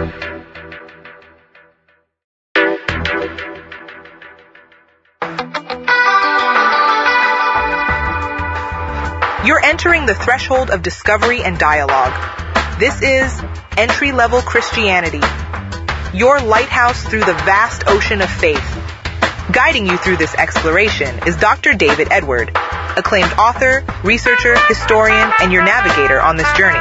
You're entering the threshold of discovery and dialogue. This is Entry Level Christianity, your lighthouse through the vast ocean of faith. Guiding you through this exploration is Dr. David Edward, acclaimed author, researcher, historian, and your navigator on this journey.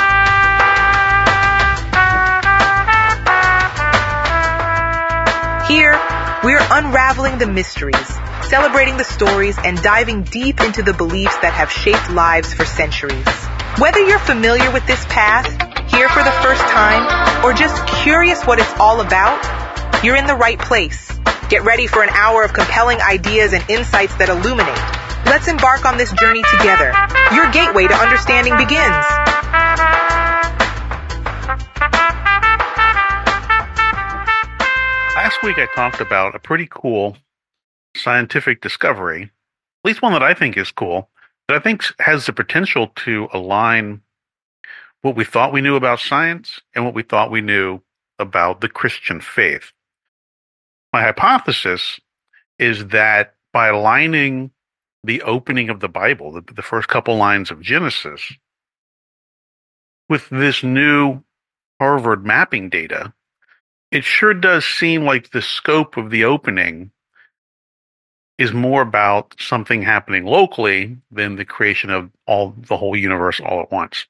Here, we're unraveling the mysteries, celebrating the stories, and diving deep into the beliefs that have shaped lives for centuries. Whether you're familiar with this path, here for the first time, or just curious what it's all about, you're in the right place. Get ready for an hour of compelling ideas and insights that illuminate. Let's embark on this journey together. Your gateway to understanding begins. Last week I talked about a pretty cool scientific discovery, at least one that I think is cool, that I think has the potential to align what we thought we knew about science and what we thought we knew about the Christian faith. My hypothesis is that by aligning the opening of the Bible, the first couple lines of Genesis, with this new Harvard mapping data, it sure does seem like the scope of the opening is more about something happening locally than the creation of the whole universe all at once.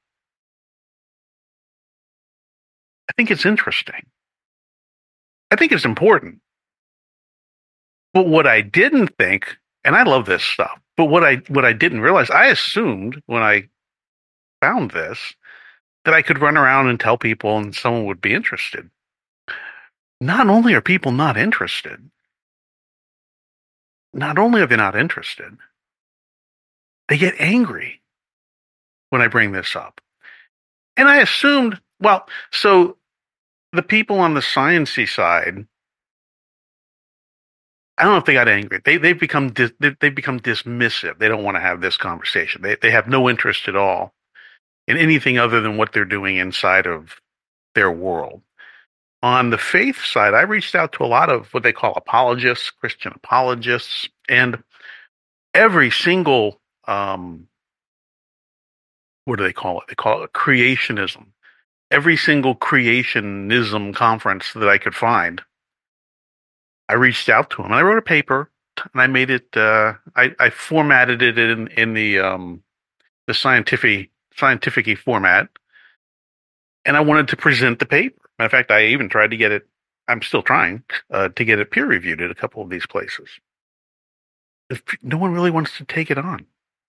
I think it's interesting. I think it's important. But what I didn't think, and I love this stuff, but what I didn't realize, I assumed when I found this that I could run around and tell people and someone would be interested. Not only are people not interested, not only are they not interested, they get angry when I bring this up. And I assumed, well, so the people on the sciencey side, I don't know if they got angry. They've become dismissive. They don't want to have this conversation. They have no interest at all in anything other than what they're doing inside of their world. On the faith side, I reached out to a lot of what they call apologists, Christian apologists, and every single, what do they call it? They call it creationism. Every single creationism conference that I could find, I reached out to them. And I wrote a paper, and I made it, I formatted it in the scientific format, and I wanted to present the paper. Matter of fact, I even tried to get it, I'm still trying to get it peer reviewed at a couple of these places. No one really wants to take it on.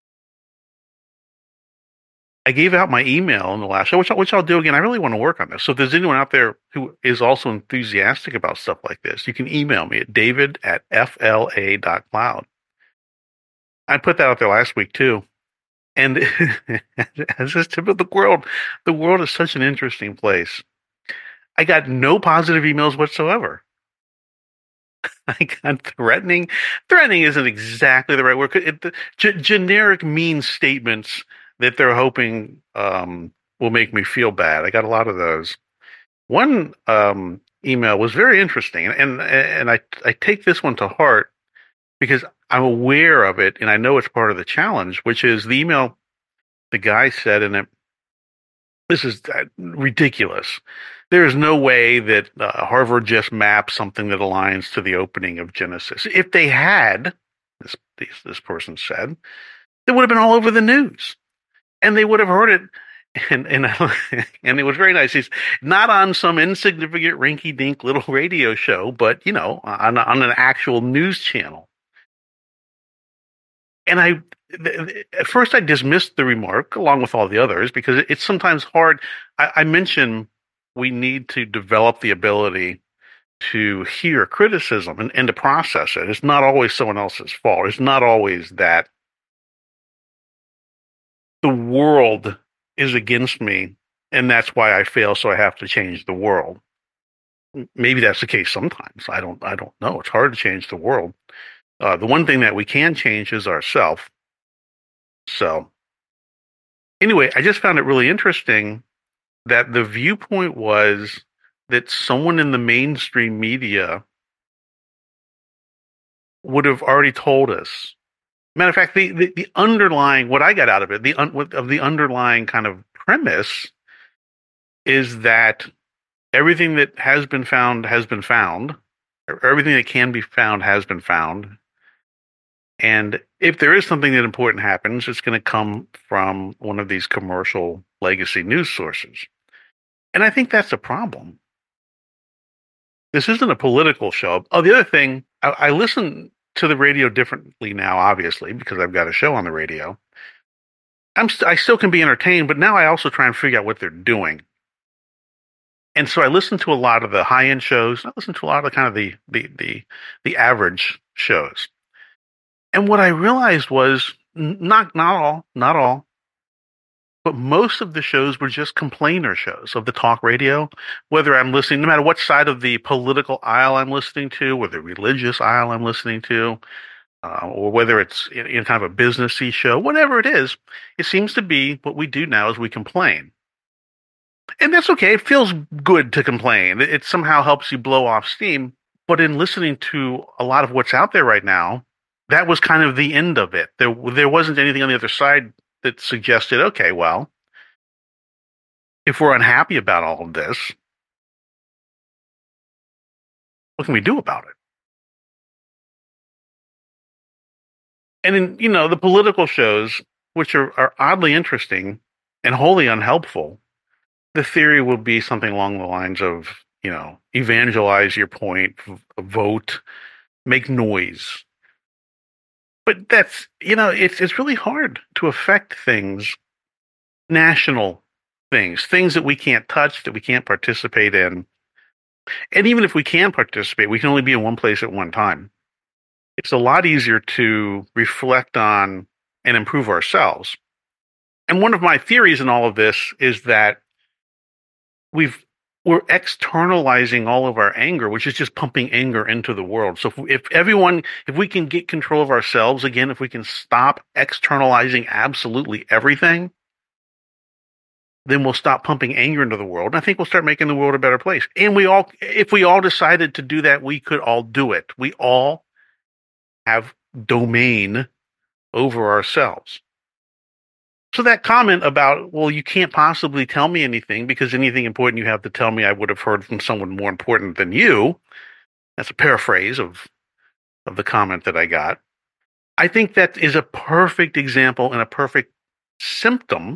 I gave out my email in the last show, which I'll do again. I really want to work on this. So if there's anyone out there who is also enthusiastic about stuff like this, you can email me at david@fla.cloud. I put that out there last week too. And as is typical of the world is such an interesting place. I got no positive emails whatsoever. I got threatening. Threatening isn't exactly the right word. Generic mean statements that they're hoping will make me feel bad. I got a lot of those. One email was very interesting, and I take this one to heart because I'm aware of it, and I know it's part of the challenge, which is the email the guy said in it, this is ridiculous. There is no way that Harvard just mapped something that aligns to the opening of Genesis. If they had, this person said, it would have been all over the news, and they would have heard it. And it was very nice. He's not on some insignificant rinky-dink little radio show, but on an actual news channel. And at first I dismissed the remark along with all the others because it's sometimes hard. I mentioned we need to develop the ability to hear criticism and to process it. It's not always someone else's fault. It's not always that the world is against me and that's why I fail, so I have to change the world. Maybe that's the case sometimes. I don't know. It's hard to change the world. The one thing that we can change is ourselves. So anyway, I just found it really interesting that the viewpoint was that someone in the mainstream media would have already told us. Matter of fact, the underlying, what I got out of it, the underlying kind of premise is that everything that has been found, or everything that can be found has been found. And if there is something that important happens, it's going to come from one of these commercial legacy news sources. And I think that's a problem. This isn't a political show. Oh, the other thing, I listen to the radio differently now, obviously, because I've got a show on the radio. I still can be entertained, but now I also try and figure out what they're doing. And so I listen to a lot of the high-end shows. I listen to a lot of the kind of the average shows. And what I realized was not all, but most of the shows were just complainer shows of the talk radio, whether I'm listening, no matter what side of the political aisle I'm listening to, or the religious aisle I'm listening to, or whether it's in kind of a businessy show, whatever it is, it seems to be what we do now is we complain. And that's okay. It feels good to complain. It somehow helps you blow off steam. But in listening to a lot of what's out there right now, that was kind of the end of it. There wasn't anything on the other side that suggested, okay, well, if we're unhappy about all of this, what can we do about it? And in, the political shows, which are oddly interesting and wholly unhelpful, the theory will be something along the lines of, evangelize your point, vote, make noise. But that's, it's really hard to affect things, national things that we can't touch, that we can't participate in. And even if we can participate, we can only be in one place at one time. It's a lot easier to reflect on and improve ourselves. And one of my theories in all of this is that we're externalizing all of our anger, which is just pumping anger into the world. So if we can get control of ourselves again, if we can stop externalizing absolutely everything, then we'll stop pumping anger into the world. And I think we'll start making the world a better place. And if we all decided to do that, we could all do it. We all have domain over ourselves. So that comment about, well, you can't possibly tell me anything because anything important you have to tell me, I would have heard from someone more important than you. That's a paraphrase of the comment that I got. I think that is a perfect example and a perfect symptom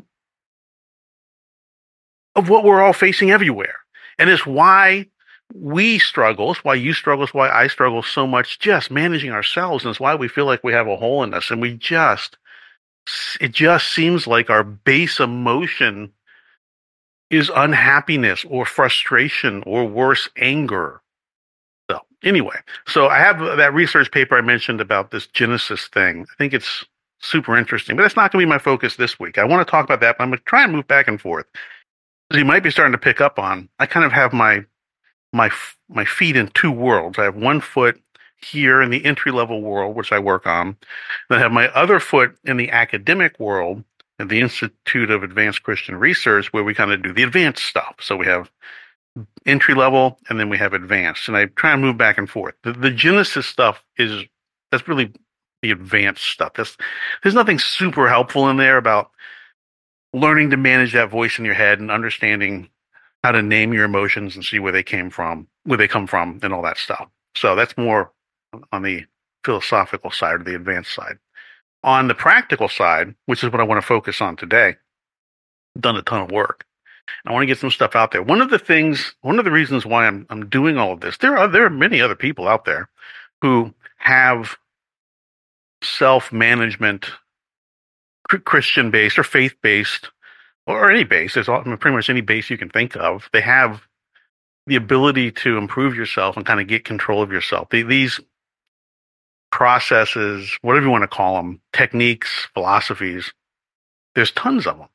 of what we're all facing everywhere. And it's why we struggle, it's why you struggle, it's why I struggle so much just managing ourselves. And it's why we feel like we have a hole in us. And it just seems like our base emotion is unhappiness or frustration or worse, anger. So anyway, I have that research paper I mentioned about this Genesis thing. I think it's super interesting, but that's not going to be my focus this week. I want to talk about that, but I'm going to try and move back and forth. As you might be starting to pick up on, I kind of have my feet in two worlds. I have one foot here in the entry-level world, which I work on. Then I have my other foot in the academic world at the Institute of Advanced Christian Research, where we kind of do the advanced stuff. So we have entry-level, and then we have advanced. And I try and move back and forth. The Genesis stuff that's really the advanced stuff. There's nothing super helpful in there about learning to manage that voice in your head and understanding how to name your emotions and see where they come from, and all that stuff. So that's more on the philosophical side or the advanced side. On the practical side, which is what I want to focus on today, I've done a ton of work. I want to get some stuff out there. One of the reasons why I'm doing all of this, there are many other people out there who have self-management, Christian-based or faith-based, or any base. There's pretty much any base you can think of. They have the ability to improve yourself and kind of get control of yourself. These processes, whatever you want to call them, techniques, philosophies, there's tons of them.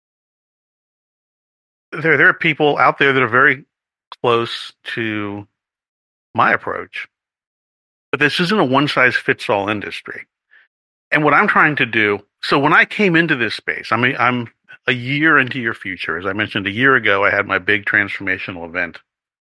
There are people out there that are very close to my approach, but this isn't a one-size-fits-all industry. And what I'm trying to do, so when I came into this space, I'm a year into your future. As I mentioned, a year ago, I had my big transformational event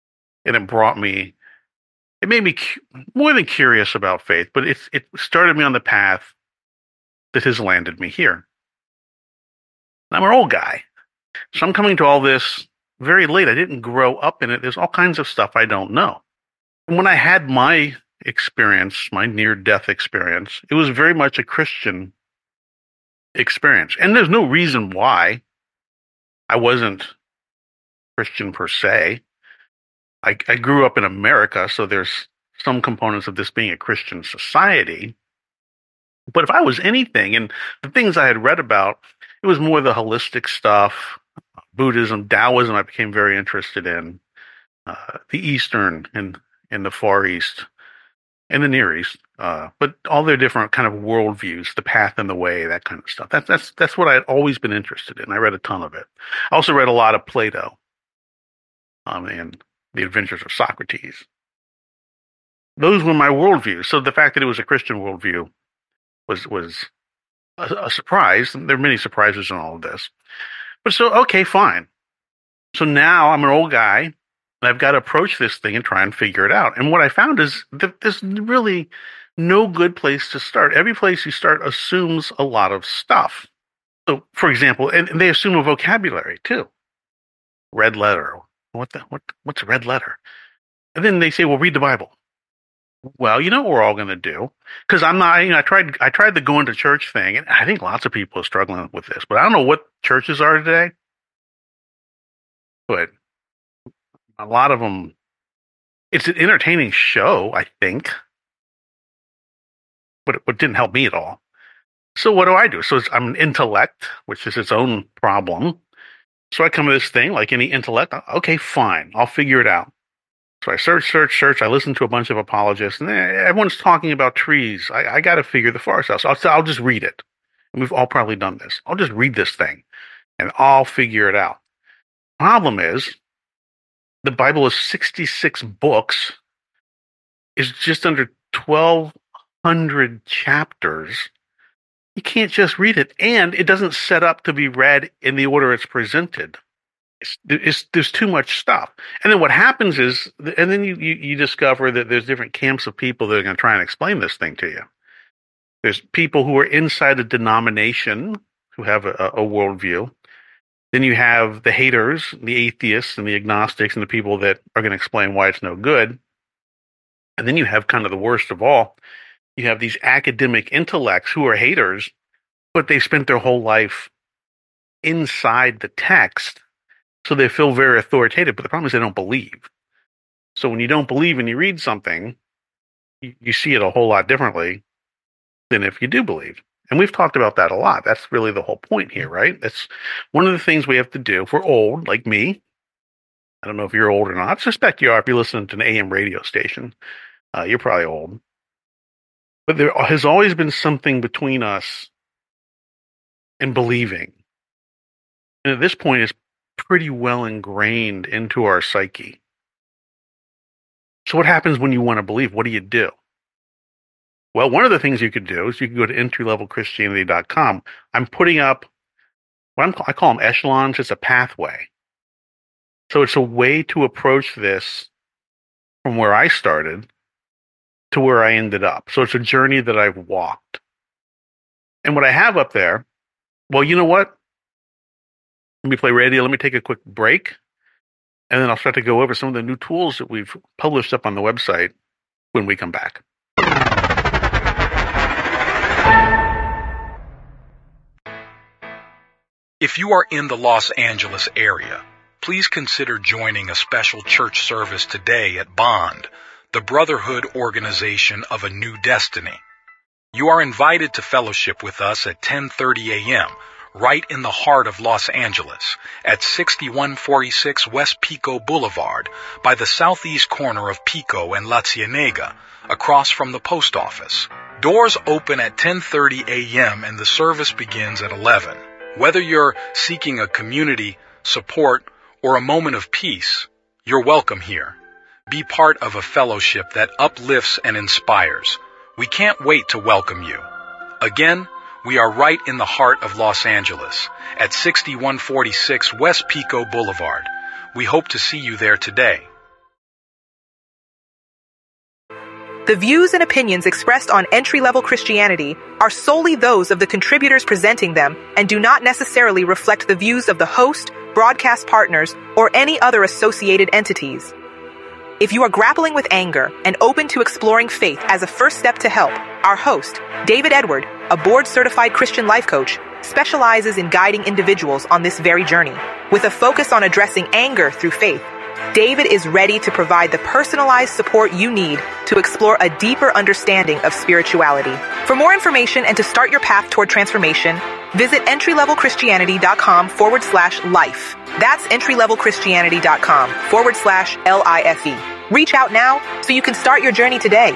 and it made me more than curious about faith, but it started me on the path that has landed me here. I'm an old guy, so I'm coming to all this very late. I didn't grow up in it. There's all kinds of stuff I don't know. And when I had my experience, my near-death experience, it was very much a Christian experience. And there's no reason why I wasn't Christian per se. I grew up in America, so there's some components of this being a Christian society. But if I was anything, and the things I had read about, it was more the holistic stuff, Buddhism, Taoism I became very interested in, the Eastern and the Far East and the Near East, but all their different kind of worldviews, the path and the way, that kind of stuff. That's what I had always been interested in. I read a ton of it. I also read a lot of Plato, and the Adventures of Socrates. Those were my worldviews. So the fact that it was a Christian worldview was a surprise. There are many surprises in all of this. But so, okay, fine. So now I'm an old guy, and I've got to approach this thing and try and figure it out. And what I found is that there's really no good place to start. Every place you start assumes a lot of stuff. So, for example, and they assume a vocabulary too. Red letter. What's a red letter? And then they say, well, read the Bible. Well, you know what we're all going to do? Because I'm not, I tried the going to church thing, and I think lots of people are struggling with this, but I don't know what churches are today. But a lot of them, it's an entertaining show, I think, but it didn't help me at all. So what do? So I'm an intellect, which is its own problem. So I come to this thing like any intellect. Okay, fine. I'll figure it out. So I search. I listen to a bunch of apologists, and everyone's talking about trees. I got to figure the forest out. So I'll just read it. And we've all probably done this. I'll just read this thing, and I'll figure it out. Problem is, the Bible is 66 books. It's just under 1,200 chapters. You can't just read it, and it doesn't set up to be read in the order it's presented. There's too much stuff. And then what happens is, and then you discover that there's different camps of people that are going to try and explain this thing to you. There's people who are inside a denomination who have a worldview. Then you have the haters, the atheists and the agnostics and the people that are going to explain why it's no good. And then you have kind of the worst of all. You have these academic intellects who are haters, but they've spent their whole life inside the text. So they feel very authoritative, but the problem is they don't believe. So when you don't believe and you read something, you see it a whole lot differently than if you do believe. And we've talked about that a lot. That's really the whole point here, right? That's one of the things we have to do. If we're old, like me, I don't know if you're old or not. I suspect you are if you're listening to an AM radio station. You're probably old. But there has always been something between us and believing. And at this point, it's pretty well ingrained into our psyche. So what happens when you want to believe? What do you do? Well, one of the things you could do is you can go to entrylevelchristianity.com. I'm putting up what I call them echelons. It's a pathway. So it's a way to approach this from where I started to where I ended up. So it's a journey that I've walked. And what I have up there, well, you know what? Let me play radio. Let me take a quick break. And then I'll start to go over some of the new tools that we've published up on the website when we come back. If you are in the Los Angeles area, please consider joining a special church service today at Bond, the Brotherhood Organization of a New Destiny. You are invited to fellowship with us at 10:30 a.m., right in the heart of Los Angeles, at 6146 West Pico Boulevard, by the southeast corner of Pico and La Cienega, across from the post office. Doors open at 10:30 a.m. and the service begins at 11. Whether you're seeking a community, support, or a moment of peace, you're welcome here. Be part of a fellowship that uplifts and inspires. We can't wait to welcome you. Again, we are right in the heart of Los Angeles, at 6146 West Pico Boulevard. We hope to see you there today. The views and opinions expressed on Entry Level Christianity are solely those of the contributors presenting them and do not necessarily reflect the views of the host, broadcast partners, or any other associated entities. If you are grappling with anger and open to exploring faith as a first step to help, our host, David Edward, a board-certified Christian life coach, specializes in guiding individuals on this very journey. With a focus on addressing anger through faith, David is ready to provide the personalized support you need to explore a deeper understanding of spirituality. For more information and to start your path toward transformation, visit entrylevelchristianity.com/life. That's entrylevelchristianity.com/LIFE. Reach out now so you can start your journey today.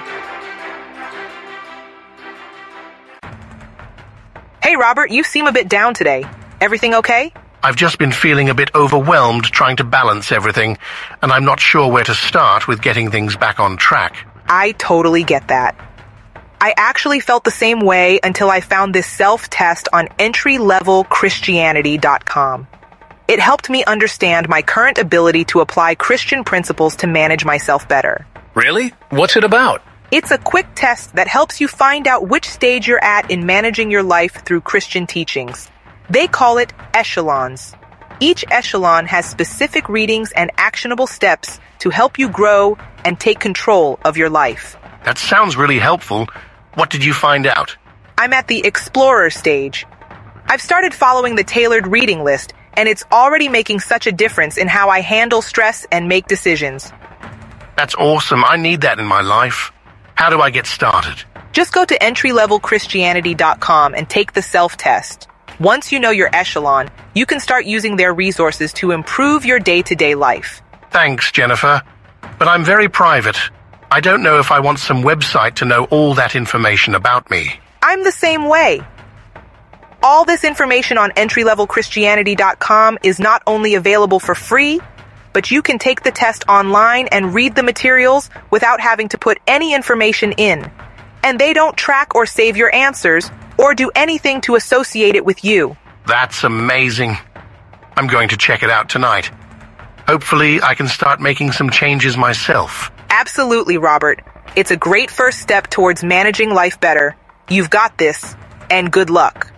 Hey, Robert, you seem a bit down today. Everything okay? I've just been feeling a bit overwhelmed trying to balance everything, and I'm not sure where to start with getting things back on track. I totally get that. I actually felt the same way until I found this self-test on entrylevelchristianity.com. It helped me understand my current ability to apply Christian principles to manage myself better. Really? What's it about? It's a quick test that helps you find out which stage you're at in managing your life through Christian teachings. They call it echelons. Each echelon has specific readings and actionable steps to help you grow and take control of your life. That sounds really helpful. What did you find out? I'm at the explorer stage. I've started following the tailored reading list, and it's already making such a difference in how I handle stress and make decisions. That's awesome. I need that in my life. How do I get started? Just go to entrylevelchristianity.com and take the self-test. Once you know your echelon, you can start using their resources to improve your day-to-day life. Thanks, Jennifer. But I'm very private. I don't know if I want some website to know all that information about me. I'm the same way. All this information on entrylevelchristianity.com is not only available for free, but you can take the test online and read the materials without having to put any information in. And they don't track or save your answers or do anything to associate it with you. That's amazing. I'm going to check it out tonight. Hopefully, I can start making some changes myself. Absolutely, Robert. It's a great first step towards managing life better. You've got this, and good luck.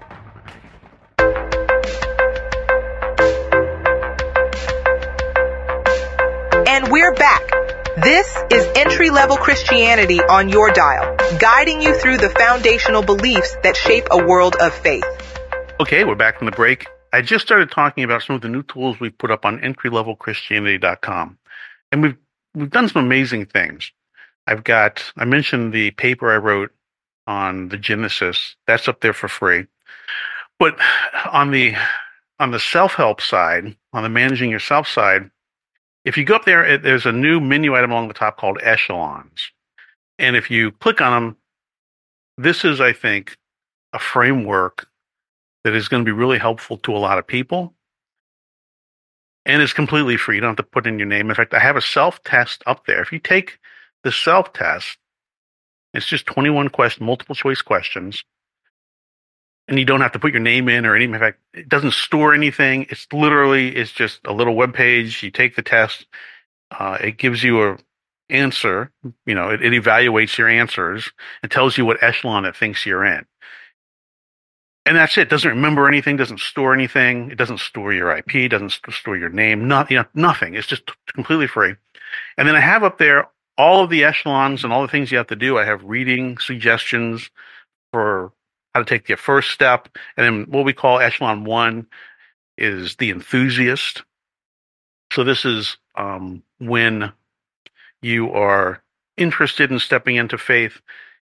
And we're back. This is Entry Level Christianity on your dial, guiding you through the foundational beliefs that shape a world of faith. Okay, we're back from the break. I just started talking about some of the new tools we've put up on entrylevelchristianity.com. And we've done some amazing things. I mentioned the paper I wrote on the Genesis. That's up there for free. But on the self-help side, on the managing yourself side, if you go up there, there's a new menu item along the top called Echelons. And if you click on them, this is, I think, a framework that is going to be really helpful to a lot of people. And it's completely free. You don't have to put in your name. In fact, I have a self-test up there. If you take the self-test, it's just 21 multiple choice questions. And you don't have to put your name in or anything. In fact, it doesn't store anything. It's just a little web page. You take the test. It gives you an answer. You know, it evaluates your answers. It tells you what echelon it thinks you're in. And that's it. It doesn't remember anything, doesn't store anything. It doesn't store your IP, doesn't store your name, nothing. It's just completely free. And then I have up there all of the echelons and all the things you have to do. I have reading suggestions for how to take the first step. And then what we call echelon 1 is the enthusiast. So this is when you are interested in stepping into faith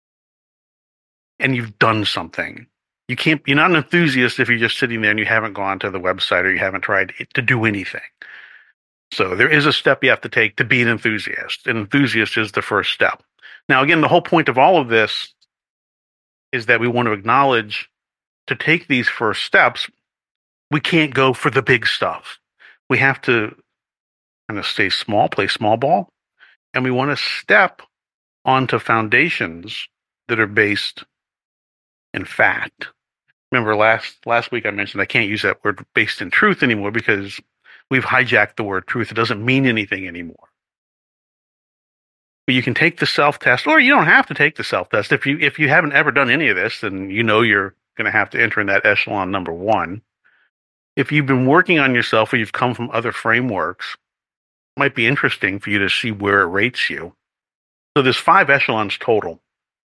and you've done something. You're not an enthusiast if you're just sitting there and you haven't gone to the website or you haven't tried to do anything. So there is a step you have to take to be an enthusiast. An enthusiast is the first step. Now, again, the whole point of all of this is that we want to acknowledge to take these first steps, we can't go for the big stuff. We have to kind of stay small, play small ball, and we want to step onto foundations that are based in fact. Remember last week I mentioned I can't use that word based in truth anymore because we've hijacked the word truth. It doesn't mean anything anymore. But you can take the self-test, or you don't have to take the self-test. If you haven't ever done any of this, then you know you're going to have to enter in that echelon number 1. If you've been working on yourself or you've come from other frameworks, it might be interesting for you to see where it rates you. So there's 5 echelons total.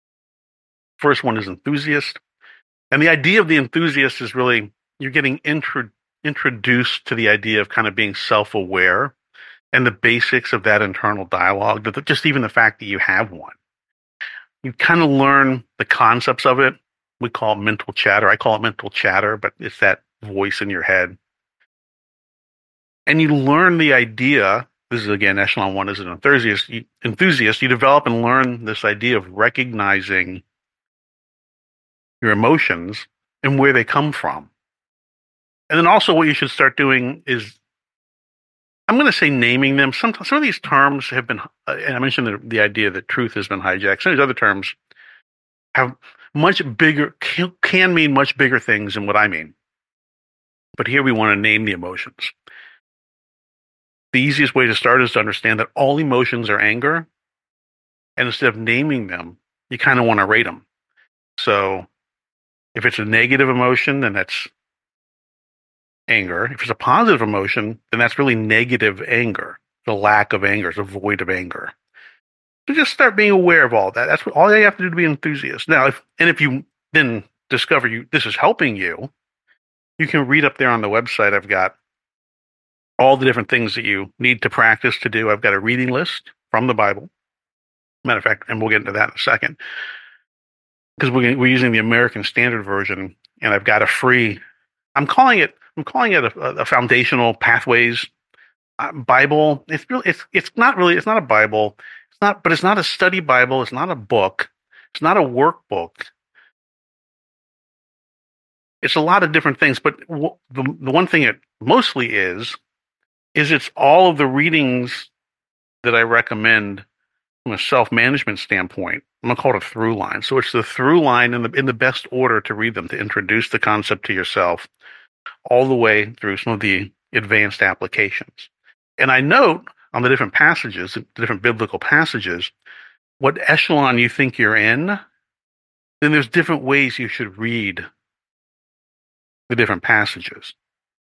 First one is enthusiast. And the idea of the enthusiast is really you're getting introduced to the idea of kind of being self-aware and the basics of that internal dialogue, just even the fact that you have one. You kind of learn the concepts of it. We call it mental chatter. I call it mental chatter, but it's that voice in your head. And you learn the idea, this is again, echelon 1 is an enthusiast. You develop and learn this idea of recognizing your emotions and where they come from. And then also what you should start doing is, I'm going to say naming them. Some of these terms have been, and I mentioned the idea that truth has been hijacked. Some of these other terms have much bigger, can mean much bigger things than what I mean. But here we want to name the emotions. The easiest way to start is to understand that all emotions are anger. And instead of naming them, you kind of want to rate them. So if it's a negative emotion, then that's anger. If it's a positive emotion, then that's really negative anger. The lack of anger is a void of anger. So just start being aware of all that. That's all you have to do to be an enthusiast. Now, if you then discover this is helping you, you can read up there on the website. I've got all the different things that you need to practice to do. I've got a reading list from the Bible. Matter of fact, and we'll get into that in a second, because we're using the American Standard Version, and I've got a free. I'm calling it a foundational pathways Bible. It's not a Bible. But it's not a study Bible. It's not a book. It's not a workbook. It's a lot of different things. But the one thing it mostly is it's all of the readings that I recommend from a self-management standpoint. I'm going to call it a through line. So it's the through line in the best order to read them, to introduce the concept to yourself, all the way through some of the advanced applications. And I note on the different passages, the different biblical passages, what echelon you think you're in, then there's different ways you should read the different passages.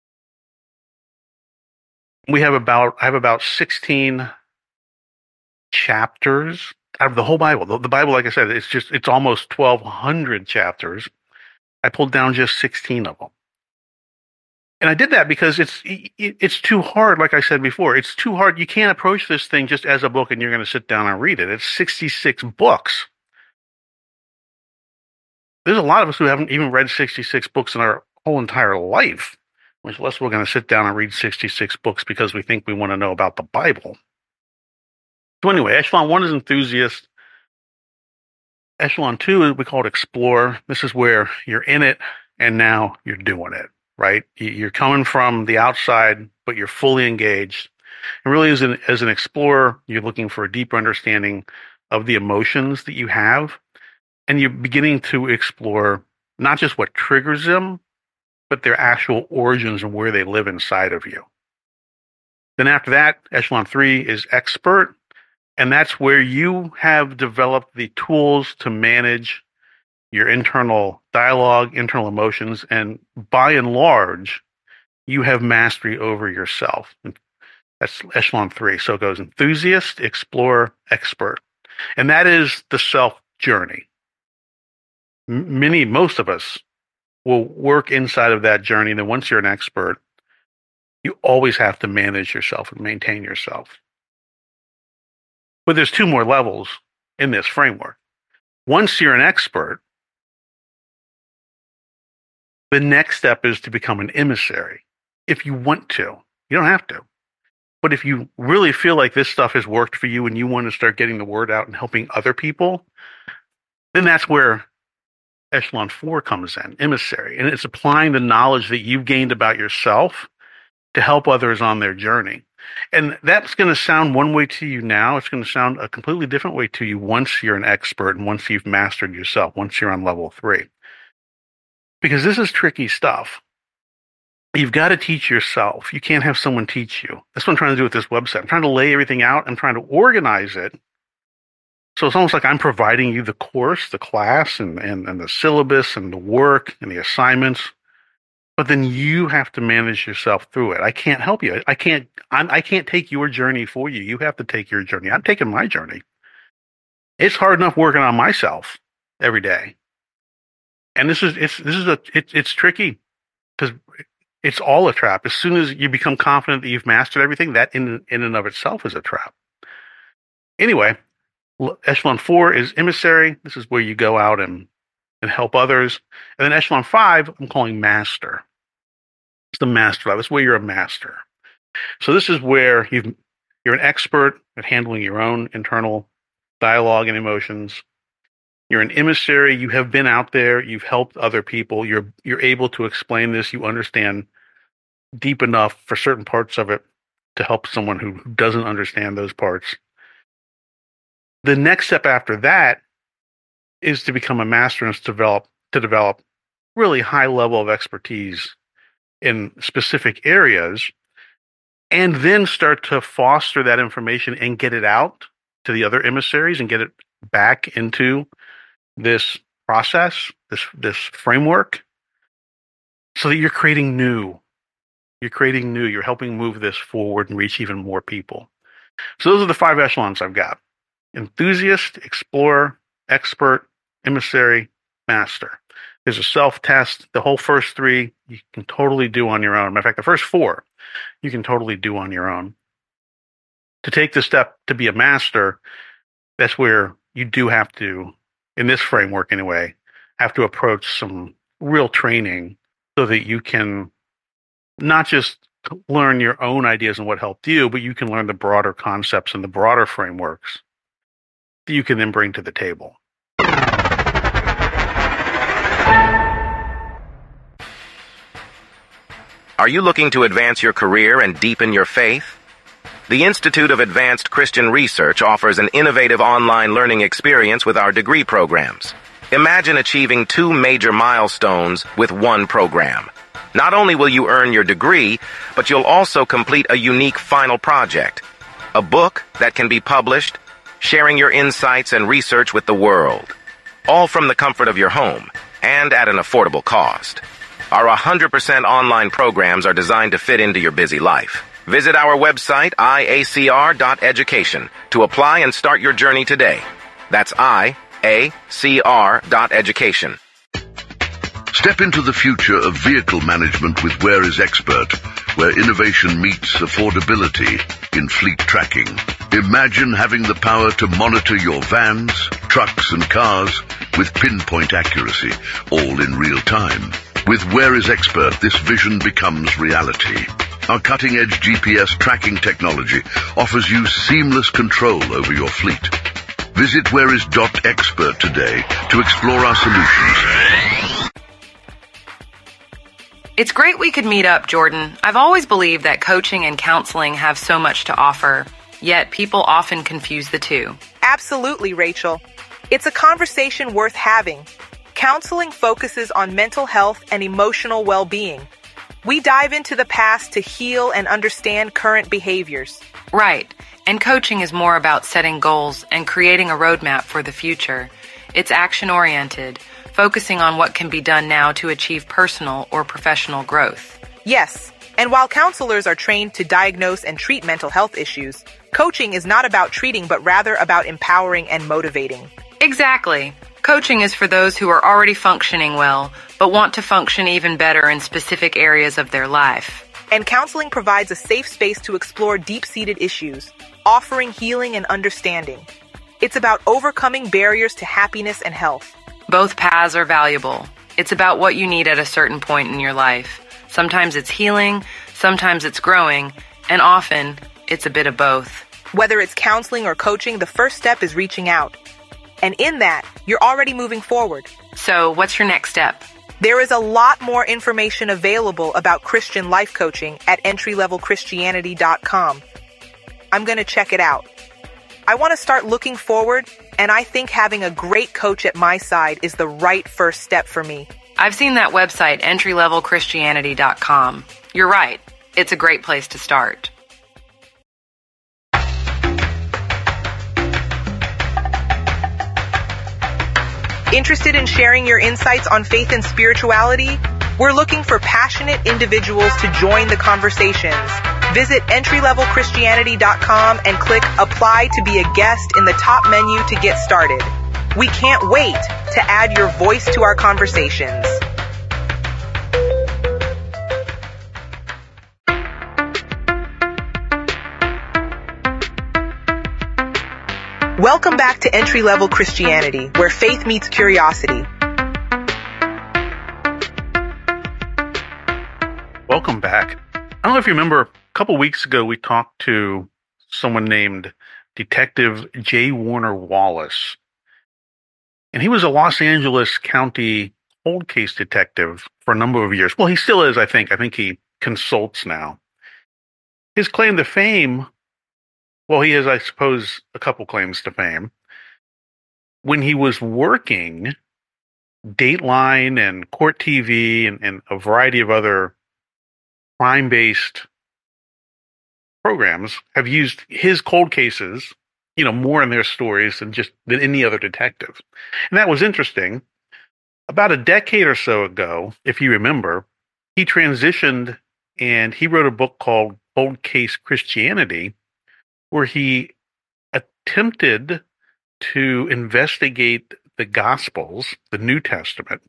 I have about 16 chapters out of the whole Bible. The Bible, like I said, it's almost 1,200 chapters. I pulled down just 16 of them. And I did that because it's too hard, like I said before. It's too hard. You can't approach this thing just as a book and you're going to sit down and read it. It's 66 books. There's a lot of us who haven't even read 66 books in our whole entire life, much less we're going to sit down and read 66 books because we think we want to know about the Bible. So anyway, echelon 1 is enthusiast. Echelon 2 we call it explore. This is where you're in it and now you're doing it. Right? You're coming from the outside, but you're fully engaged. And really, as an explorer, you're looking for a deeper understanding of the emotions that you have. And you're beginning to explore not just what triggers them, but their actual origins and where they live inside of you. Then after that, echelon 3 is expert. And that's where you have developed the tools to manage your internal dialogue, internal emotions, and by and large, you have mastery over yourself. That's echelon 3. So it goes enthusiast, explorer, expert. And that is the self journey. Most of us will work inside of that journey. And then once you're an expert, you always have to manage yourself and maintain yourself. But there's 2 more levels in this framework. Once you're an expert, the next step is to become an emissary. If you want to, you don't have to. But if you really feel like this stuff has worked for you and you want to start getting the word out and helping other people, then that's where echelon 4 comes in, emissary. And it's applying the knowledge that you've gained about yourself to help others on their journey. And that's going to sound one way to you now. It's going to sound a completely different way to you once you're an expert and once you've mastered yourself, once you're on level 3. Because this is tricky stuff. You've got to teach yourself. You can't have someone teach you. That's what I'm trying to do with this website. I'm trying to lay everything out. I'm trying to organize it So it's almost like I'm providing you the course, the class, and the syllabus and the work and the assignments. But then you have to manage yourself through it. I can't help you. I can't take your journey for you. You have to take your journey. I'm taking my journey. It's hard enough working on myself every day. And it's tricky because it's all a trap. As soon as you become confident that you've mastered everything, that in and of itself is a trap. Anyway, Echelon 4 is emissary. This is where you go out and help others. And then Echelon 5, I'm calling master. It's the master level. It's where you're a master. So this is where you're an expert at handling your own internal dialogue and emotions. You're an emissary. You have been out there. You've helped other people. You're able to explain this. You understand deep enough for certain parts of it to help someone who doesn't understand those parts. The next step after that is to become a master and to develop really high level of expertise in specific areas, and then start to foster that information and get it out to the other emissaries and get it back into this process, this framework, so that you're creating new. You're helping move this forward and reach even more people. So those are the 5 echelons I've got: enthusiast, explorer, expert, emissary, master. There's a self-test. The whole first 3 you can totally do on your own. Matter of fact, the first 4 you can totally do on your own. To take the step to be a master, that's where you do have to, in this framework anyway, have to approach some real training so that you can not just learn your own ideas and what helped you, but you can learn the broader concepts and the broader frameworks that you can then bring to the table. Are you looking to advance your career and deepen your faith? The Institute of Advanced Christian Research offers an innovative online learning experience with our degree programs. Imagine achieving 2 major milestones with one program. Not only will you earn your degree, but you'll also complete a unique final project, a book that can be published, sharing your insights and research with the world, all from the comfort of your home and at an affordable cost. Our 100% online programs are designed to fit into your busy life. Visit our website, iacr.education, to apply and start your journey today. That's iacr.education. Step into the future of vehicle management with Where is Expert, where innovation meets affordability in fleet tracking. Imagine having the power to monitor your vans, trucks, and cars with pinpoint accuracy, all in real time. With Where is Expert, this vision becomes reality. Our cutting-edge GPS tracking technology offers you seamless control over your fleet. Visit whereis.expert today to explore our solutions. It's great we could meet up, Jordan. I've always believed that coaching and counseling have so much to offer, yet people often confuse the two. Absolutely, Rachel. It's a conversation worth having. Counseling focuses on mental health and emotional well-being. We dive into the past to heal and understand current behaviors. Right. And coaching is more about setting goals and creating a roadmap for the future. It's action-oriented, focusing on what can be done now to achieve personal or professional growth. Yes. And while counselors are trained to diagnose and treat mental health issues, coaching is not about treating, but rather about empowering and motivating. Exactly. Coaching is for those who are already functioning well, but want to function even better in specific areas of their life. And counseling provides a safe space to explore deep-seated issues, offering healing and understanding. It's about overcoming barriers to happiness and health. Both paths are valuable. It's about what you need at a certain point in your life. Sometimes it's healing, sometimes it's growing, and often it's a bit of both. Whether it's counseling or coaching, the first step is reaching out. And in that, you're already moving forward. So, what's your next step? There is a lot more information available about Christian life coaching at entrylevelchristianity.com. I'm going to check it out. I want to start looking forward, and I think having a great coach at my side is the right first step for me. I've seen that website, entrylevelchristianity.com. You're right. It's a great place to start. Interested in sharing your insights on faith and spirituality? We're looking for passionate individuals to join the conversations. Visit entrylevelchristianity.com and click Apply to be a guest in the top menu to get started. We can't wait to add your voice to our conversations. Welcome back to Entry Level Christianity, where faith meets curiosity. Welcome back. I don't know if you remember, a couple weeks ago we talked to someone named Detective J. Warner Wallace. And he was a Los Angeles County cold case detective for a number of years. Well, he still is, I think. I think he consults now. His claim to fame, well, he has, I suppose, a couple claims to fame. When he was working, Dateline and Court TV and a variety of other crime-based programs have used his cold cases, more in their stories than any other detective. And that was interesting. About a decade or so ago, if you remember, he transitioned and he wrote a book called Cold Case Christianity, where he attempted to investigate the Gospels, the New Testament,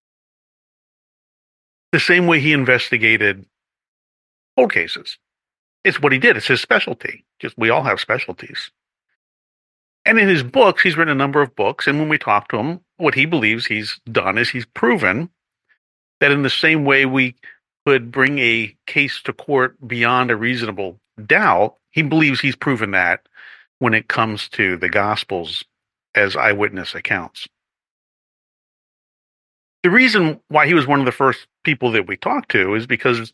the same way he investigated cold cases. It's what he did. It's his specialty. Just we all have specialties. And in his books, he's written a number of books. And when we talk to him, what he believes he's done is he's proven that in the same way we could bring a case to court beyond a reasonable doubt, he believes he's proven that when it comes to the Gospels as eyewitness accounts. The reason why he was one of the first people that we talked to is because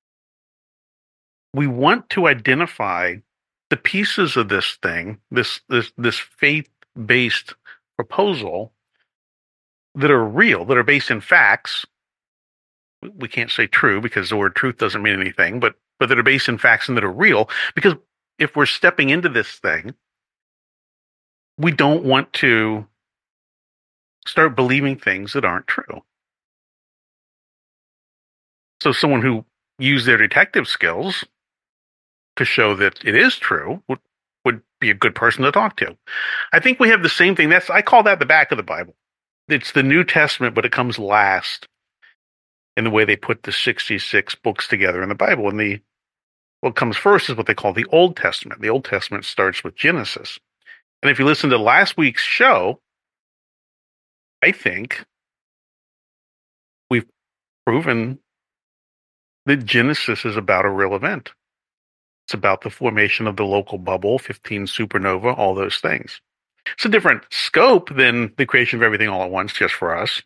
we want to identify the pieces of this thing, this faith-based proposal that are real, that are based in facts. We can't say true because the word truth doesn't mean anything, but that are based in facts and that are real. Because if we're stepping into this thing, we don't want to start believing things that aren't true. So someone who used their detective skills to show that it is true would be a good person to talk to. I think we have the same thing. I call that the back of the Bible. It's the New Testament, but it comes last in the way they put the 66 books together in the Bible. And what comes first is what they call the Old Testament. The Old Testament starts with Genesis. And if you listen to last week's show, I think we've proven that Genesis is about a real event. It's about the formation of the local bubble, 15 supernova, all those things. It's a different scope than the creation of everything all at once, just for us.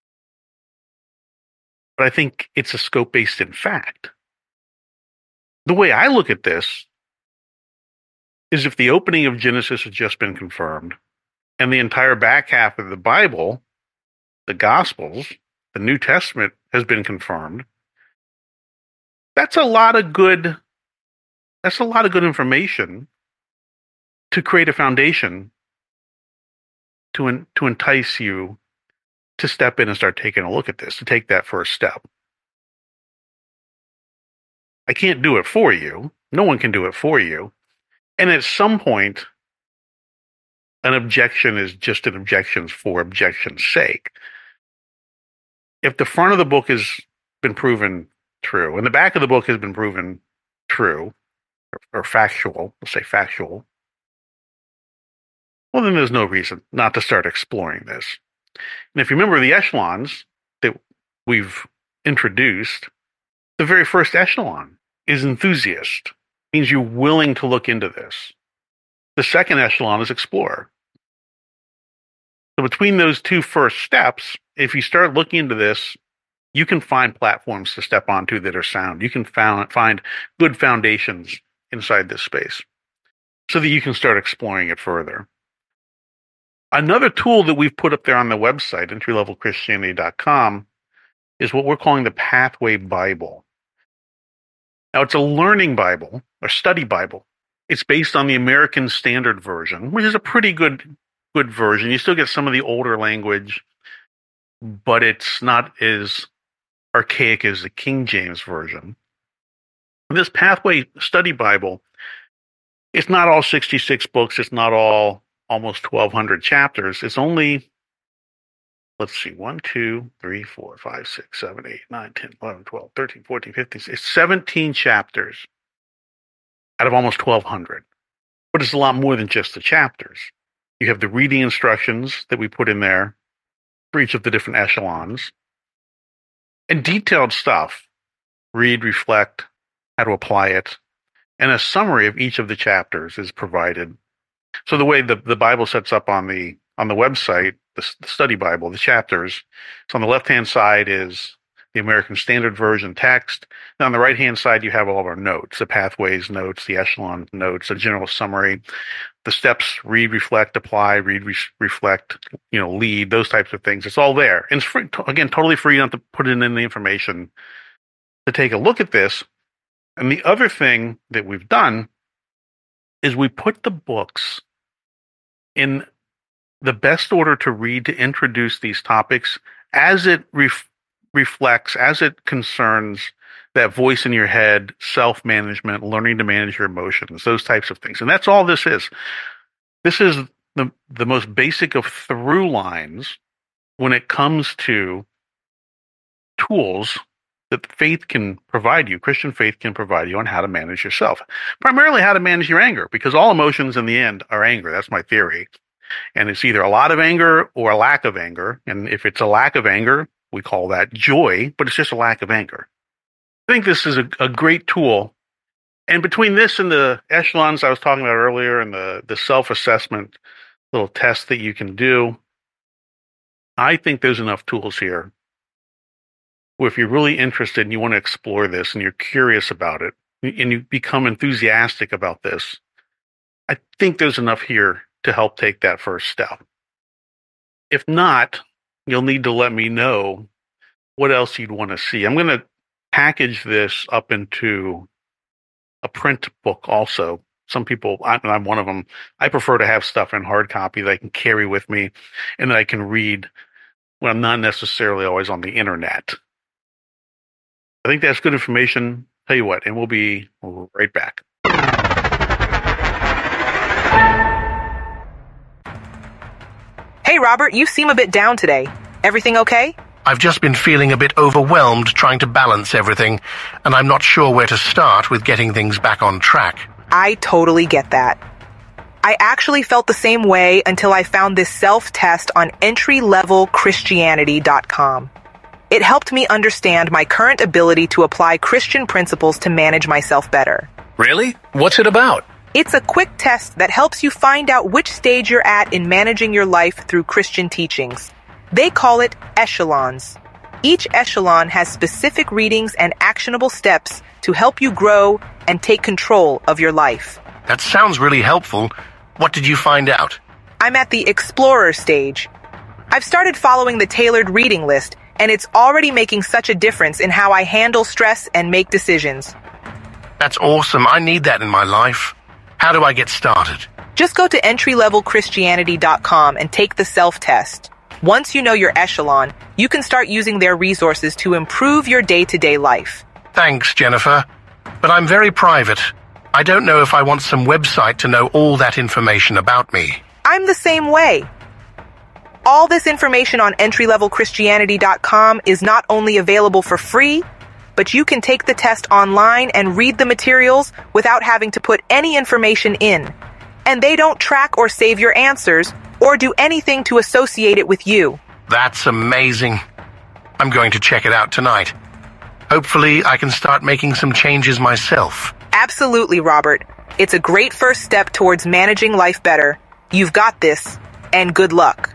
But I think it's a scope based in fact. The way I look at this is if the opening of Genesis has just been confirmed, and the entire back half of the Bible, the Gospels, the New Testament has been confirmed, that's a lot of good information to create a foundation to entice you to step in and start taking a look at this, to take that first step. I can't do it for you. No one can do it for you. And at some point, an objection is just an objection for objection's sake. If the front of the book has been proven true, and the back of the book has been proven true, or factual, let's say factual, well, then there's no reason not to start exploring this. And if you remember the echelons that we've introduced, the very first echelon is enthusiast. It means you're willing to look into this. The second echelon is explorer. So between those two first steps, if you start looking into this, you can find platforms to step onto that are sound. You can find good foundations inside this space so that you can start exploring it further. Another tool that we've put up there on the website, entrylevelchristianity.com, is what we're calling the Pathway Bible. Now, it's a learning Bible, or study Bible. It's based on the American Standard Version, which is a pretty good version. You still get some of the older language, but it's not as archaic as the King James Version. This Pathway Study Bible, it's not all 66 books. It's not all almost 1,200 chapters. It's only, let's see, 1, 2, 3, 4, 5, 6, 7, 8, 9, 10, 11, 12, 13, 14, 15, it's 17 chapters out of almost 1,200. But it's a lot more than just the chapters. You have the reading instructions that we put in there for each of the different echelons, and detailed stuff. Read, reflect, how to apply it, and a summary of each of the chapters is provided. So the way the Bible sets up on the website, the study Bible, the chapters, so on the left-hand side is the American Standard Version text. And on the right-hand side, you have all of our notes, the Pathways notes, the echelon notes, a general summary, the steps, read, reflect, apply, read, reflect, lead, those types of things. It's all there. And it's free, again, totally free. You don't have to put it in the information to take a look at this. And the other thing that we've done is we put the books in the best order to read to introduce these topics as it reflects, as it concerns that voice in your head, self-management, learning to manage your emotions, those types of things. And that's all this is. This is the most basic of through lines when it comes to tools that faith can provide you, Christian faith can provide you on how to manage yourself. Primarily how to manage your anger, because all emotions in the end are anger. That's my theory. And it's either a lot of anger or a lack of anger. And if it's a lack of anger, we call that joy, but it's just a lack of anger. I think this is a great tool. And between this and the echelons I was talking about earlier and the self-assessment little test that you can do, I think there's enough tools here. Well, if you're really interested and you want to explore this and you're curious about it and you become enthusiastic about this, I think there's enough here to help take that first step. If not, you'll need to let me know what else you'd want to see. I'm going to package this up into a print book also. Some people, I'm one of them, I prefer to have stuff in hard copy that I can carry with me and that I can read when I'm not necessarily always on the internet. I think that's good information. Tell you what, and we'll be right back. Hey, Robert, you seem a bit down today. Everything okay? I've just been feeling a bit overwhelmed trying to balance everything, and I'm not sure where to start with getting things back on track. I totally get that. I actually felt the same way until I found this self-test on entrylevelchristianity.com. It helped me understand my current ability to apply Christian principles to manage myself better. Really? What's it about? It's a quick test that helps you find out which stage you're at in managing your life through Christian teachings. They call it echelons. Each echelon has specific readings and actionable steps to help you grow and take control of your life. That sounds really helpful. What did you find out? I'm at the explorer stage. I've started following the tailored reading list, and it's already making such a difference in how I handle stress and make decisions. That's awesome. I need that in my life. How do I get started? Just go to entrylevelchristianity.com and take the self-test. Once you know your echelon, you can start using their resources to improve your day-to-day life. Thanks, Jennifer. But I'm very private. I don't know if I want some website to know all that information about me. I'm the same way. All this information on entrylevelchristianity.com is not only available for free, but you can take the test online and read the materials without having to put any information in. And they don't track or save your answers or do anything to associate it with you. That's amazing. I'm going to check it out tonight. Hopefully, I can start making some changes myself. Absolutely, Robert. It's a great first step towards managing life better. You've got this, and good luck.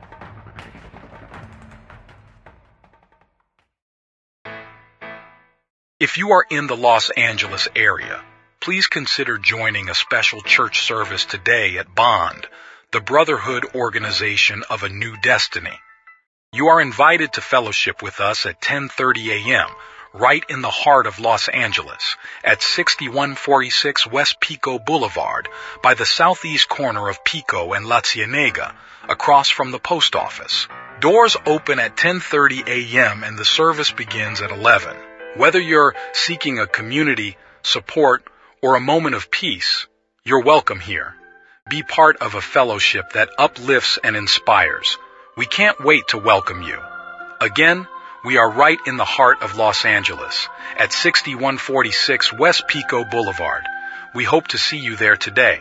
If you are in the Los Angeles area, please consider joining a special church service today at Bond, the Brotherhood Organization of a New Destiny. You are invited to fellowship with us at 10:30 a.m., right in the heart of Los Angeles, at 6146 West Pico Boulevard, by the southeast corner of Pico and La Cienega, across from the post office. Doors open at 10:30 a.m. and the service begins at 11. Whether you're seeking a community, support, or a moment of peace, you're welcome here. Be part of a fellowship that uplifts and inspires. We can't wait to welcome you. Again, we are right in the heart of Los Angeles at 6146 West Pico Boulevard. We hope to see you there today.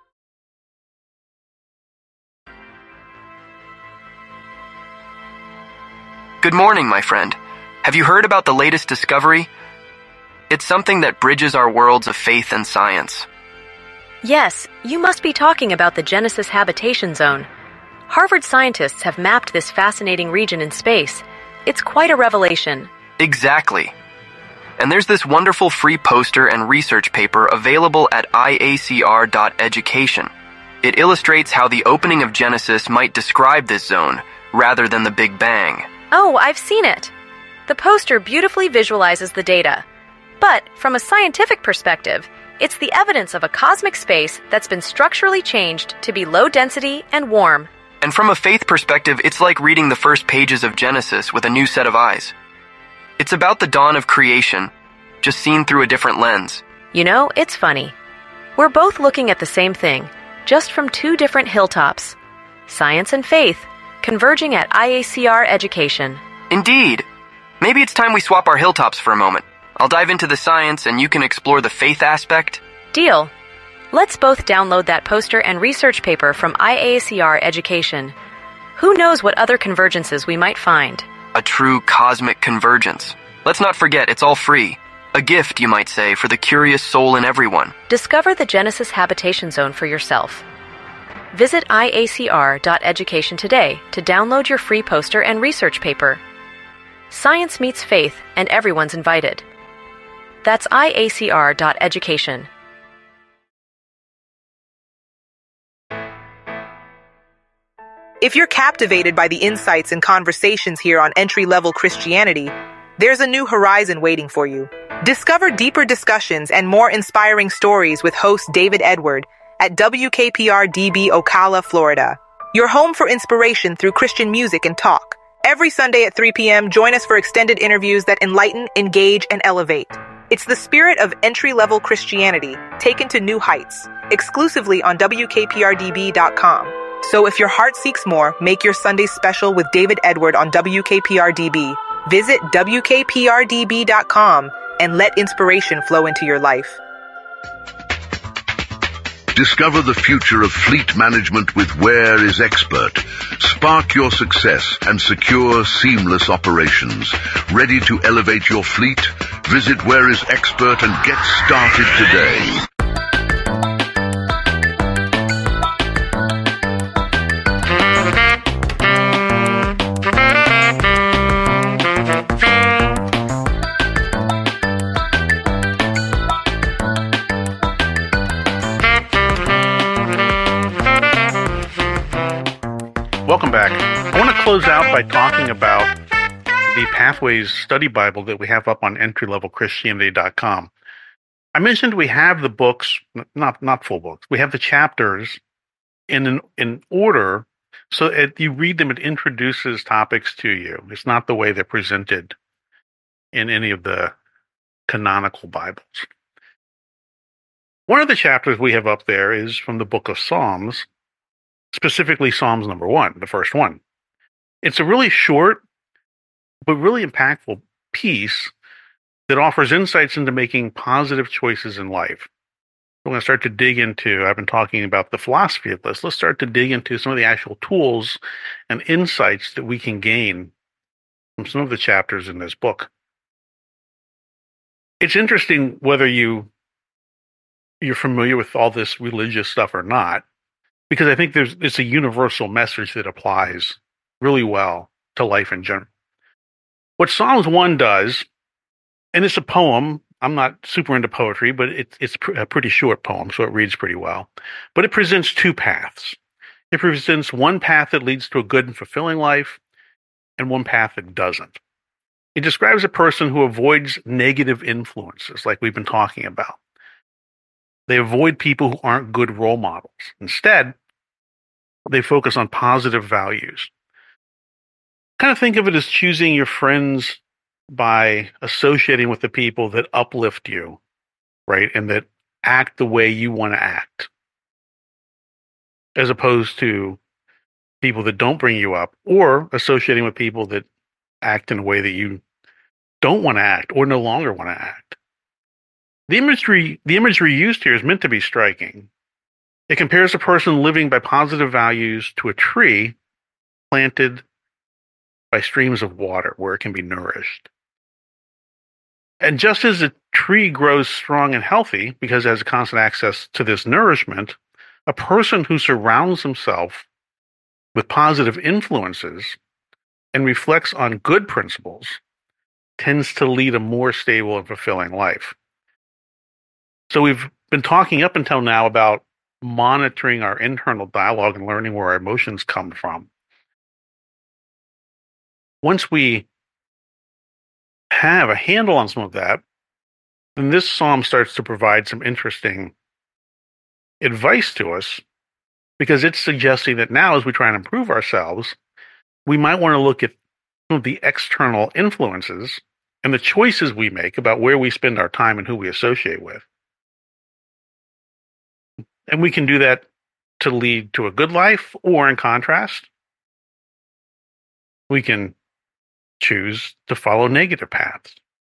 Good morning, my friend. Have you heard about the latest discovery? It's something that bridges our worlds of faith and science. Yes, you must be talking about the Genesis Habitation Zone. Harvard scientists have mapped this fascinating region in space. It's quite a revelation. Exactly. And there's this wonderful free poster and research paper available at iacr.education. It illustrates how the opening of Genesis might describe this zone, rather than the Big Bang. Oh, I've seen it. The poster beautifully visualizes the data. But from a scientific perspective, it's the evidence of a cosmic space that's been structurally changed to be low density and warm. And from a faith perspective, it's like reading the first pages of Genesis with a new set of eyes. It's about the dawn of creation, just seen through a different lens. You know, it's funny. We're both looking at the same thing, just from two different hilltops. Science and faith, converging at IACR Education. Indeed. Maybe it's time we swap our hilltops for a moment. I'll dive into the science and you can explore the faith aspect. Deal. Let's both download that poster and research paper from IACR Education. Who knows what other convergences we might find? A true cosmic convergence. Let's not forget, it's all free. A gift, you might say, for the curious soul in everyone. Discover the Genesis Habitation Zone for yourself. Visit iacr.education today to download your free poster and research paper. Science meets faith, and everyone's invited. That's iacr.education. If you're captivated by the insights and conversations here on Entry-Level Christianity, there's a new horizon waiting for you. Discover deeper discussions and more inspiring stories with host David Edward at WKPR-DB Ocala, Florida. Your home for inspiration through Christian music and talk. Every Sunday at 3 p.m., join us for extended interviews that enlighten, engage, and elevate. It's the spirit of entry-level Christianity taken to new heights, exclusively on WKPRDB.com. So if your heart seeks more, make your Sunday special with David Edward on WKPRDB. Visit WKPRDB.com and let inspiration flow into your life. Discover the future of fleet management with Where is Expert. Spark your success and secure seamless operations. Ready to elevate your fleet? Visit Where is Expert and get started today. Welcome back. I want to close out by talking about the Pathways Study Bible that we have up on entrylevelchristianity.com. I mentioned we have the books, not full books. We have the chapters in order so that you read them, it introduces topics to you. It's not the way they're presented in any of the canonical Bibles. One of the chapters we have up there is from the book of Psalms, specifically Psalms number 1, the first one. It's a really short but really impactful piece that offers insights into making positive choices in life. We're going to start to dig into, I've been talking about the philosophy of this. Let's start to dig into some of the actual tools and insights that we can gain from some of the chapters in this book. It's interesting whether you're familiar with all this religious stuff or not, because I think it's a universal message that applies really well to life in general. What Psalms 1 does, and it's a poem. I'm not super into poetry, but it's a pretty short poem, so it reads pretty well. But it presents two paths. It presents one path that leads to a good and fulfilling life, and one path that doesn't. It describes a person who avoids negative influences, like we've been talking about. They avoid people who aren't good role models. Instead, they focus on positive values. Kind of think of it as choosing your friends by associating with the people that uplift you, right? And that act the way you want to act, as opposed to people that don't bring you up, or associating with people that act in a way that you don't want to act or no longer want to act. The imagery used here is meant to be striking. It compares a person living by positive values to a tree planted by streams of water where it can be nourished. And just as a tree grows strong and healthy because it has constant access to this nourishment, a person who surrounds himself with positive influences and reflects on good principles tends to lead a more stable and fulfilling life. So we've been talking up until now about monitoring our internal dialogue and learning where our emotions come from. Once we have a handle on some of that, then this psalm starts to provide some interesting advice to us, because it's suggesting that now, as we try and improve ourselves, we might want to look at some of the external influences and the choices we make about where we spend our time and who we associate with. And we can do that to lead to a good life, or in contrast, we can choose to follow negative paths.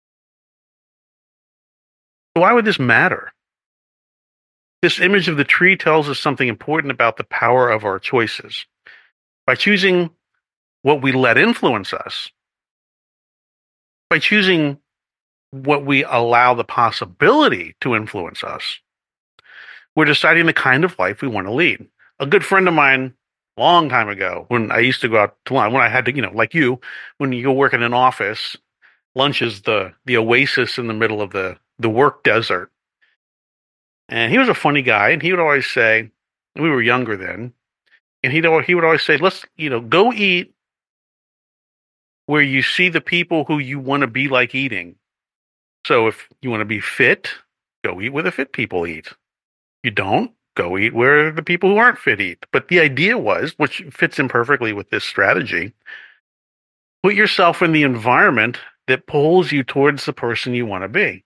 Why would this matter? This image of the tree tells us something important about the power of our choices. By choosing what we let influence us, by choosing what we allow the possibility to influence us, we're deciding the kind of life we want to lead. A good friend of mine, a long time ago, when I used to go out to lunch, when I had to, like you, when you go work in an office, lunch is the oasis in the middle of the work desert. And he was a funny guy, and he would always say, and we were younger then, and he would always say, let's, go eat where you see the people who you want to be like eating. So if you want to be fit, go eat where the fit people eat. You don't, go eat where the people who aren't fit eat. But the idea was, which fits in perfectly with this strategy, put yourself in the environment that pulls you towards the person you want to be.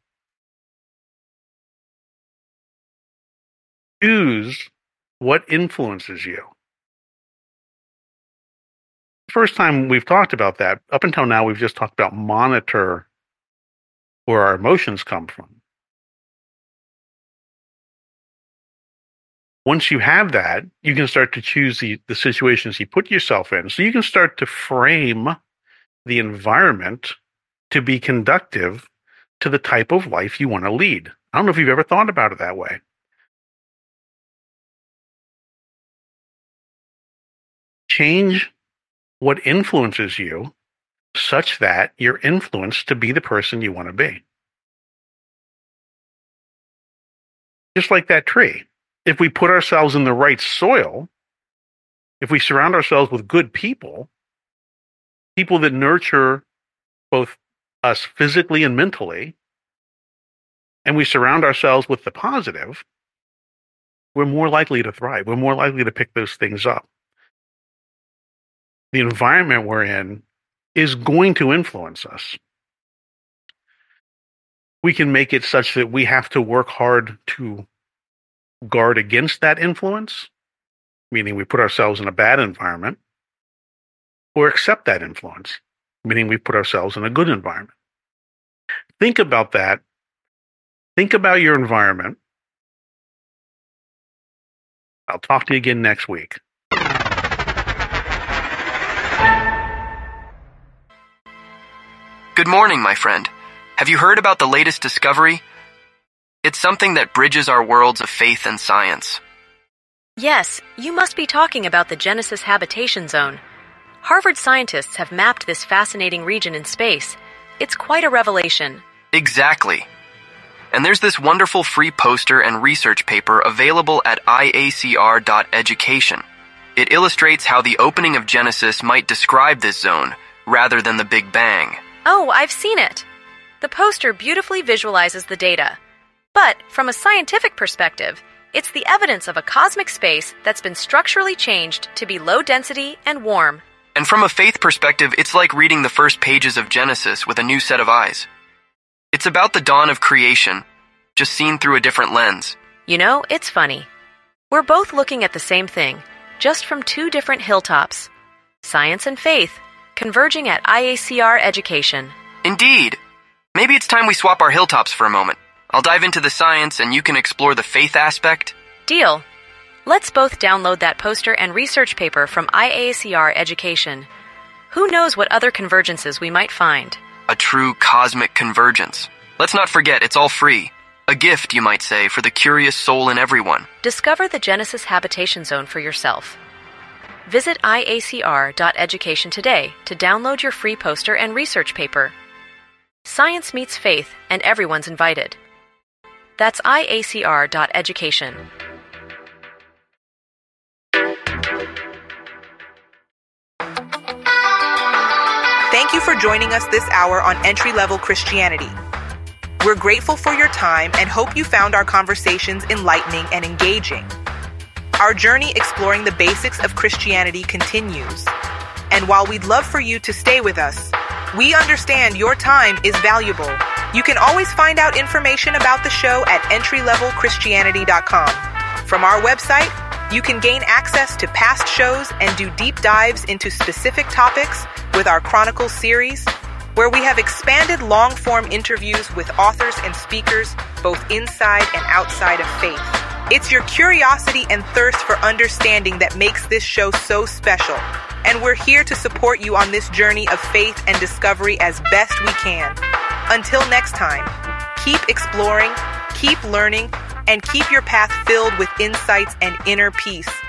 Choose what influences you. The first time we've talked about that, up until now, we've just talked about monitor where our emotions come from. Once you have that, you can start to choose the situations you put yourself in. So you can start to frame the environment to be conducive to the type of life you want to lead. I don't know if you've ever thought about it that way. Change what influences you such that you're influenced to be the person you want to be. Just like that tree. If we put ourselves in the right soil, if we surround ourselves with good people, people that nurture both us physically and mentally, and we surround ourselves with the positive, we're more likely to thrive. We're more likely to pick those things up. The environment we're in is going to influence us. We can make it such that we have to work hard to guard against that influence, meaning we put ourselves in a bad environment, or accept that influence, meaning we put ourselves in a good environment. Think about that. Think about your environment. I'll talk to you again next week. Good morning, my friend. Have you heard about the latest discovery? It's something that bridges our worlds of faith and science. Yes, you must be talking about the Genesis Habitation Zone. Harvard scientists have mapped this fascinating region in space. It's quite a revelation. Exactly. And there's this wonderful free poster and research paper available at iacr.education. It illustrates how the opening of Genesis might describe this zone, rather than the Big Bang. Oh, I've seen it. The poster beautifully visualizes the data. But from a scientific perspective, it's the evidence of a cosmic space that's been structurally changed to be low density and warm. And from a faith perspective, it's like reading the first pages of Genesis with a new set of eyes. It's about the dawn of creation, just seen through a different lens. You know, it's funny. We're both looking at the same thing, just from two different hilltops. Science and faith, converging at IACR Education. Indeed. Maybe it's time we swap our hilltops for a moment. I'll dive into the science and you can explore the faith aspect. Deal. Let's both download that poster and research paper from IACR Education. Who knows what other convergences we might find? A true cosmic convergence. Let's not forget, it's all free. A gift, you might say, for the curious soul in everyone. Discover the Genesis Habitation Zone for yourself. Visit IACR.education today to download your free poster and research paper. Science meets faith, and everyone's invited. That's IACR.education. Thank you for joining us this hour on Entry Level Christianity. We're grateful for your time and hope you found our conversations enlightening and engaging. Our journey exploring the basics of Christianity continues. And while we'd love for you to stay with us, we understand your time is valuable. You can always find out information about the show at entrylevelchristianity.com. From our website, you can gain access to past shows and do deep dives into specific topics with our Chronicles series, where we have expanded long-form interviews with authors and speakers both inside and outside of faith. It's your curiosity and thirst for understanding that makes this show so special, and we're here to support you on this journey of faith and discovery as best we can. Until next time, keep exploring, keep learning, and keep your path filled with insights and inner peace.